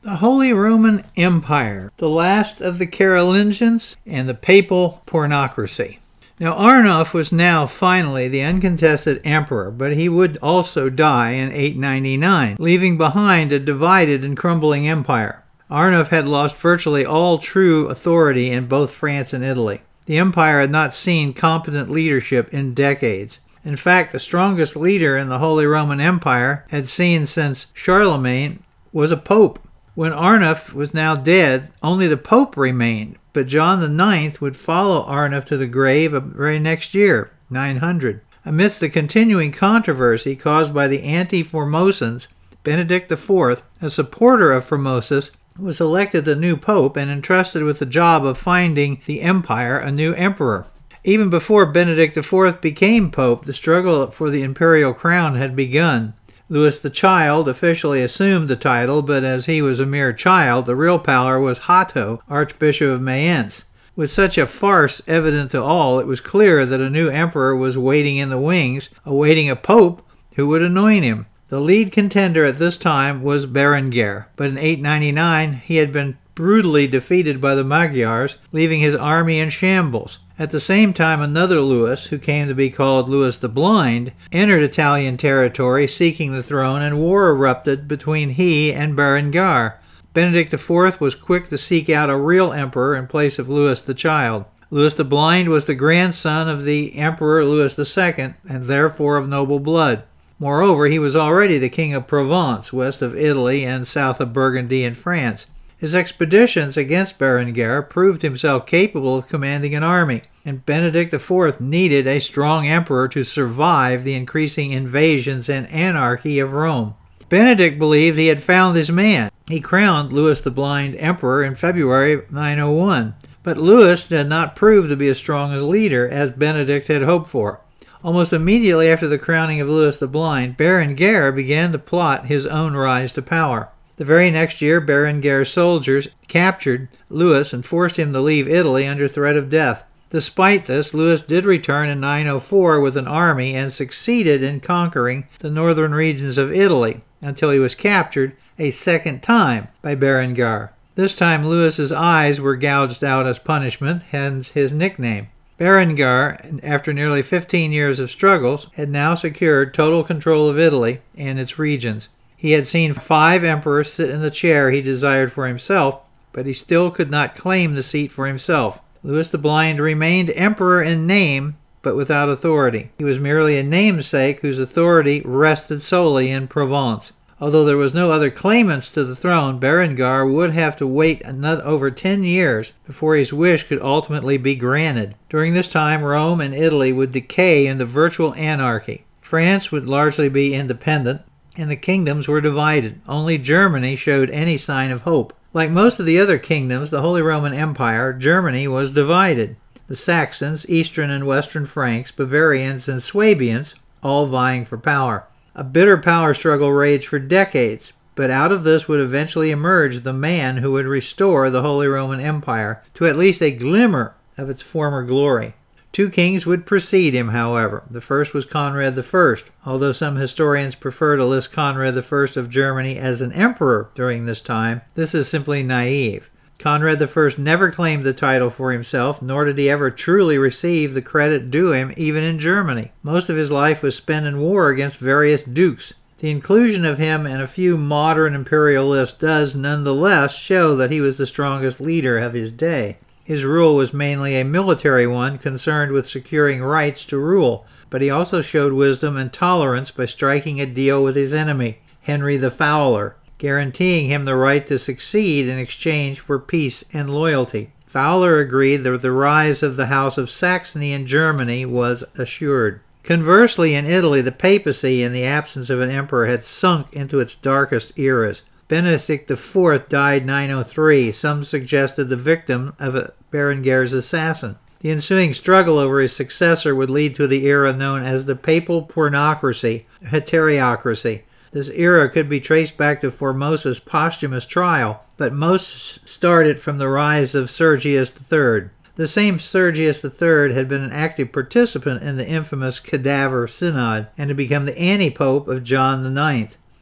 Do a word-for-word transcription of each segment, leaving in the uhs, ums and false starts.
The Holy Roman Empire, the last of the Carolingians, and the papal pornocracy. Now Arnulf was now finally the uncontested emperor, but he would also die in eight ninety-nine, leaving behind a divided and crumbling empire. Arnulf had lost virtually all true authority in both France and Italy. The empire had not seen competent leadership in decades. In fact, the strongest leader in the Holy Roman Empire had seen since Charlemagne was a pope. When Arnulf was now dead, only the Pope remained, but John the Ninth would follow Arnulf to the grave the very next year, nine hundred. Amidst the continuing controversy caused by the anti-Formosans, Benedict the Fourth, a supporter of Formosus, was elected the new pope and entrusted with the job of finding the empire a new emperor. Even before Benedict the Fourth became pope, the struggle for the imperial crown had begun. Louis the Child officially assumed the title, but as he was a mere child, the real power was Hatto, Archbishop of Mayence. With such a farce evident to all, it was clear that a new emperor was waiting in the wings, awaiting a pope who would anoint him. The lead contender at this time was Berengar, but in eight ninety-nine he had been brutally defeated by the Magyars, leaving his army in shambles. At the same time, another Louis, who came to be called Louis the Blind, entered Italian territory seeking the throne, and war erupted between he and Berengar. Benedict the Fourth was quick to seek out a real emperor in place of Louis the Child. Louis the Blind was the grandson of the Emperor Louis the Second, and therefore of noble blood. Moreover, he was already the king of Provence, west of Italy and south of Burgundy in France. His expeditions against Berengar proved himself capable of commanding an army, and Benedict the Fourth needed a strong emperor to survive the increasing invasions and anarchy of Rome. Benedict believed he had found his man. He crowned Louis the Blind emperor in February nine oh one, but Louis did not prove to be as strong a leader as Benedict had hoped for. Almost immediately after the crowning of Louis the Blind, Berengar began to plot his own rise to power. The very next year, Berengar's soldiers captured Louis and forced him to leave Italy under threat of death. Despite this, Louis did return in nine oh four with an army and succeeded in conquering the northern regions of Italy until he was captured a second time by Berengar. This time, Louis's eyes were gouged out as punishment, hence his nickname. Berengar, after nearly fifteen years of struggles, had now secured total control of Italy and its regions. He had seen five emperors sit in the chair he desired for himself, but he still could not claim the seat for himself. Louis the Blind remained emperor in name, but without authority. He was merely a namesake whose authority rested solely in Provence. Although there was no other claimants to the throne, Berengar would have to wait another over ten years before his wish could ultimately be granted. During this time, Rome and Italy would decay into virtual anarchy. France would largely be independent, and the kingdoms were divided. Only Germany showed any sign of hope. Like most of the other kingdoms, the Holy Roman Empire, Germany was divided. The Saxons, Eastern and Western Franks, Bavarians, and Swabians, all vying for power. A bitter power struggle raged for decades, but out of this would eventually emerge the man who would restore the Holy Roman Empire to at least a glimmer of its former glory. Two kings would precede him, however. The first was Conrad the First, although some historians prefer to list Conrad the First of Germany as an emperor during this time. This is simply naive. Conrad the First never claimed the title for himself, nor did he ever truly receive the credit due him, even in Germany. Most of his life was spent in war against various dukes. The inclusion of him in a few modern imperial lists does nonetheless show that he was the strongest leader of his day. His rule was mainly a military one, concerned with securing rights to rule, but he also showed wisdom and tolerance by striking a deal with his enemy, Henry the Fowler, guaranteeing him the right to succeed in exchange for peace and loyalty. Fowler agreed that the rise of the House of Saxony in Germany was assured. Conversely, in Italy, the papacy, in the absence of an emperor, had sunk into its darkest eras. Benedict the Fourth died nine oh three. Some suggested the victim of Berengar's assassin. The ensuing struggle over his successor would lead to the era known as the papal pornocracy, heteriocracy. This era could be traced back to Formosa's posthumous trial, but most started from the rise of Sergius the Third. The same Sergius the Third had been an active participant in the infamous Cadaver Synod and had become the anti-pope of John the Ninth.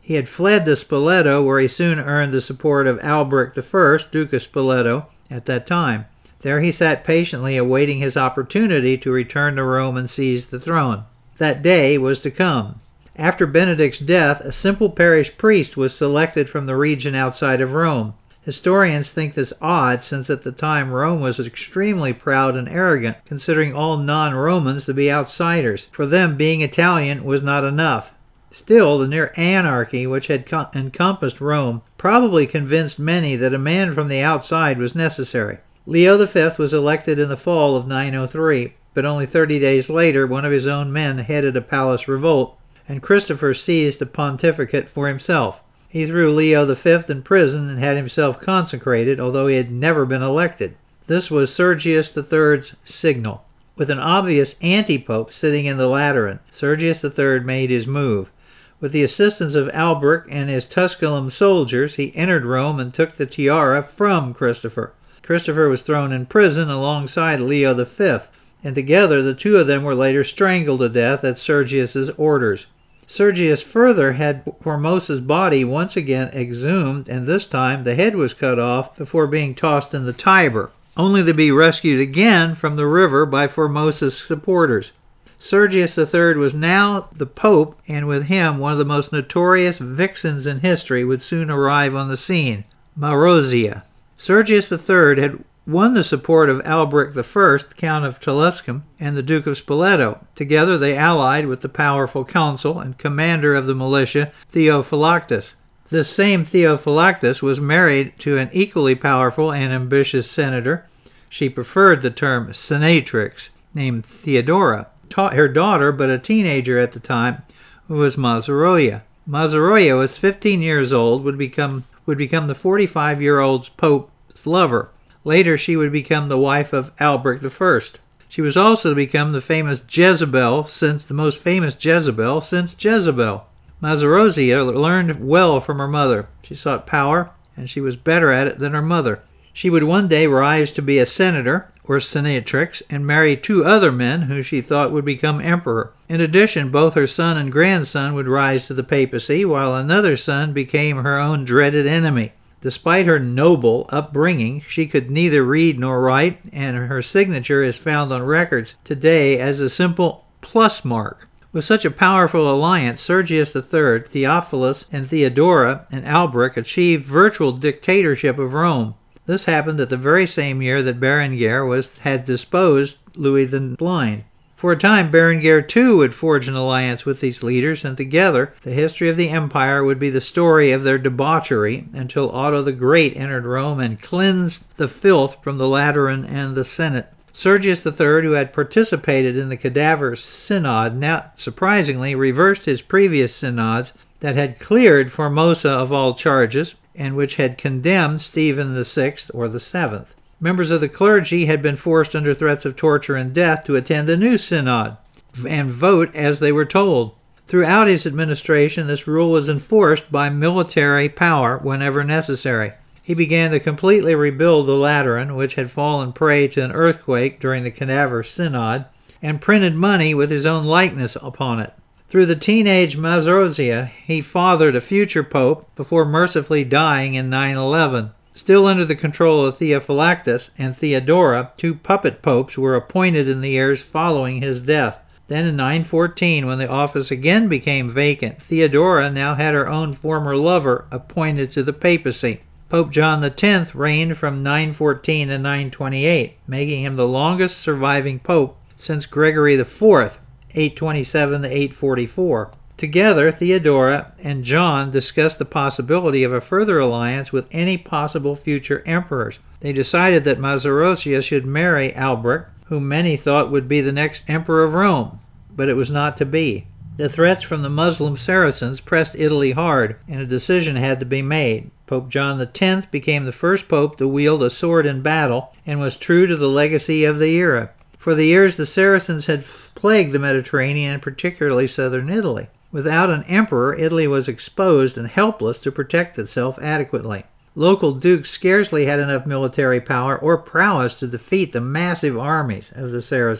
He had fled to Spoleto, where he soon earned the support of Alberic the First, Duke of Spoleto, at that time. There he sat patiently awaiting his opportunity to return to Rome and seize the throne. That day was to come. After Benedict's death, a simple parish priest was selected from the region outside of Rome. Historians think this odd, since at the time Rome was extremely proud and arrogant, considering all non-Romans to be outsiders. For them, being Italian was not enough. Still, the near anarchy which had co- encompassed Rome probably convinced many that a man from the outside was necessary. Leo the Fifth was elected in the fall of nine oh three, but only thirty days later one of his own men headed a palace revolt, and Christopher seized the pontificate for himself. He threw Leo the Fifth in prison and had himself consecrated, although he had never been elected. This was Sergius the Third's signal. With an obvious anti-pope sitting in the Lateran, Sergius the Third made his move. With the assistance of Alberic and his Tusculum soldiers, he entered Rome and took the tiara from Christopher. Christopher was thrown in prison alongside Leo the Fifth, and together the two of them were later strangled to death at Sergius's orders. Sergius further had Formosa's body once again exhumed, and this time the head was cut off before being tossed in the Tiber, only to be rescued again from the river by Formosa's supporters. Sergius the Third was now the Pope, and with him one of the most notorious vixens in history would soon arrive on the scene, Marozia. Sergius the Third had won the support of Alberic the First, Count of Tusculum, and the Duke of Spoleto. Together they allied with the powerful consul and commander of the militia, Theophylactus. This same Theophylactus was married to an equally powerful and ambitious senator. She preferred the term senatrix, named Theodora. Her daughter, but a teenager at the time, was Mazeroia. Mazeroia was fifteen years old, would become would become the forty-five-year-old Pope's lover. Later she would become the wife of Alberic the First. She was also to become the famous Jezebel, since the most famous Jezebel since Jezebel. Mazeroia learned well from her mother. She sought power, and she was better at it than her mother. She would one day rise to be a senator, or senatrix, and marry two other men who she thought would become emperor. In addition, both her son and grandson would rise to the papacy, while another son became her own dreaded enemy. Despite her noble upbringing, she could neither read nor write, and her signature is found on records today as a simple plus mark. With such a powerful alliance, Sergius the Third, Theophilus, and Theodora, and Alberic achieved virtual dictatorship of Rome. This happened at the very same year that Berengar was, had disposed Louis the Blind. For a time, Berengar too would forge an alliance with these leaders, and together the history of the empire would be the story of their debauchery until Otto the Great entered Rome and cleansed the filth from the Lateran and the Senate. Sergius the Third, who had participated in the Cadaver Synod, now surprisingly reversed his previous synods that had cleared Formosa of all charges, and which had condemned Stephen the Sixth or the Seventh. Members of the clergy had been forced under threats of torture and death to attend a new synod and vote as they were told. Throughout his administration, this rule was enforced by military power whenever necessary. He began to completely rebuild the Lateran, which had fallen prey to an earthquake during the Cadaver Synod, and printed money with his own likeness upon it. Through the teenage Mazeroia, he fathered a future pope before mercifully dying in nine eleven. Still under the control of Theophylactus and Theodora, two puppet popes were appointed in the years following his death. Then in nine fourteen, when the office again became vacant, Theodora now had her own former lover appointed to the papacy. Pope John the Tenth reigned from nine fourteen to nine twenty-eight, making him the longest surviving pope since Gregory the Fourth, eight twenty-seven to eight forty-four. Together, Theodora and John discussed the possibility of a further alliance with any possible future emperors. They decided that Mazeroia should marry Alberic, whom many thought would be the next emperor of Rome, but it was not to be. The threats from the Muslim Saracens pressed Italy hard, and a decision had to be made. Pope John the Tenth became the first pope to wield a sword in battle, and was true to the legacy of the era. For the years the Saracens had plagued the Mediterranean, and particularly southern Italy. Without an emperor, Italy was exposed and helpless to protect itself adequately. Local dukes scarcely had enough military power or prowess to defeat the massive armies of the Saracens.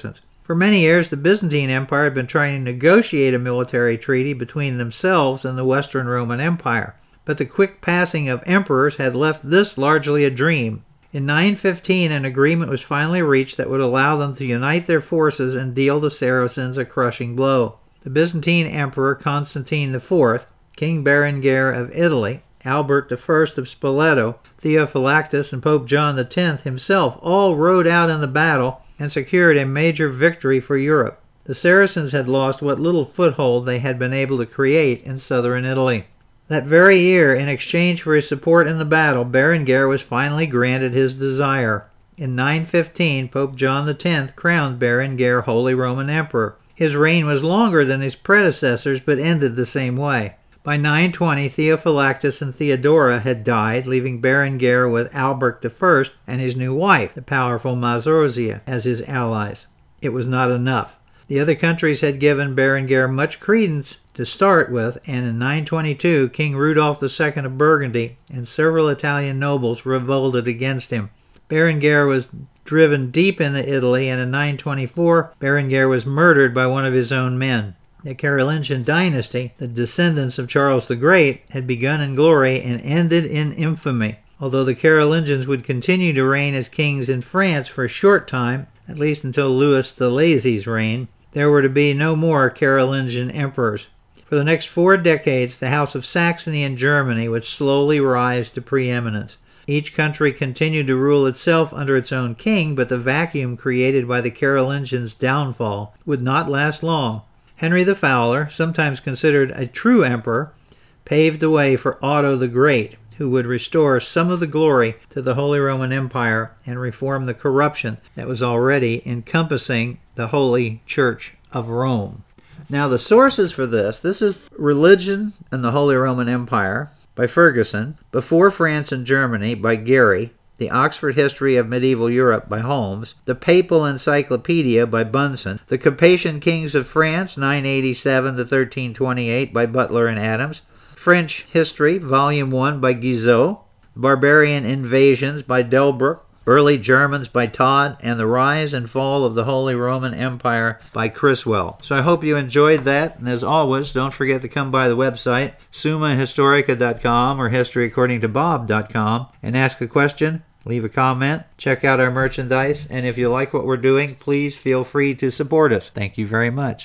For many years, the Byzantine Empire had been trying to negotiate a military treaty between themselves and the Western Roman Empire, but the quick passing of emperors had left this largely a dream. In nine fifteen, an agreement was finally reached that would allow them to unite their forces and deal the Saracens a crushing blow. The Byzantine Emperor Constantine the Fourth, King Berengar of Italy, Albert the First of Spoleto, Theophylactus, and Pope John the Tenth himself all rode out in the battle and secured a major victory for Europe. The Saracens had lost what little foothold they had been able to create in southern Italy. That very year, in exchange for his support in the battle, Berengar was finally granted his desire. In nine fifteen, Pope John the Tenth crowned Berengar Holy Roman Emperor. His reign was longer than his predecessors, but ended the same way. By nine twenty, Theophylactus and Theodora had died, leaving Berengar with Albert the First and his new wife, the powerful Marozia, as his allies. It was not enough. The other countries had given Berengar much credence to start with, and in nine twenty-two, King Rudolph the Second of Burgundy and several Italian nobles revolted against him. Berengar was driven deep into Italy, and in nine twenty-four, Berengar was murdered by one of his own men. The Carolingian dynasty, the descendants of Charles the Great, had begun in glory and ended in infamy. Although the Carolingians would continue to reign as kings in France for a short time, at least until Louis the Lazy's reign, there were to be no more Carolingian emperors. For the next four decades, the House of Saxony and Germany would slowly rise to preeminence. Each country continued to rule itself under its own king, but the vacuum created by the Carolingians' downfall would not last long. Henry the Fowler, sometimes considered a true emperor, paved the way for Otto the Great, who would restore some of the glory to the Holy Roman Empire and reform the corruption that was already encompassing the Holy Church of Rome. Now, the sources for this, this is Religion and the Holy Roman Empire by Ferguson, Before France and Germany by Gary, The Oxford History of Medieval Europe by Holmes, The Papal Encyclopedia by Bunsen, The Capetian Kings of France, nine eighty-seven to thirteen twenty-eight by Butler and Adams, French History, Volume one by Guizot, Barbarian Invasions by Delbruck, Early Germans by Todd, and The Rise and Fall of the Holy Roman Empire by Criswell. So I hope you enjoyed that, and as always, don't forget to come by the website, summa historica dot com or history according to bob dot com, and ask a question, leave a comment, check out our merchandise, and if you like what we're doing, please feel free to support us. Thank you very much.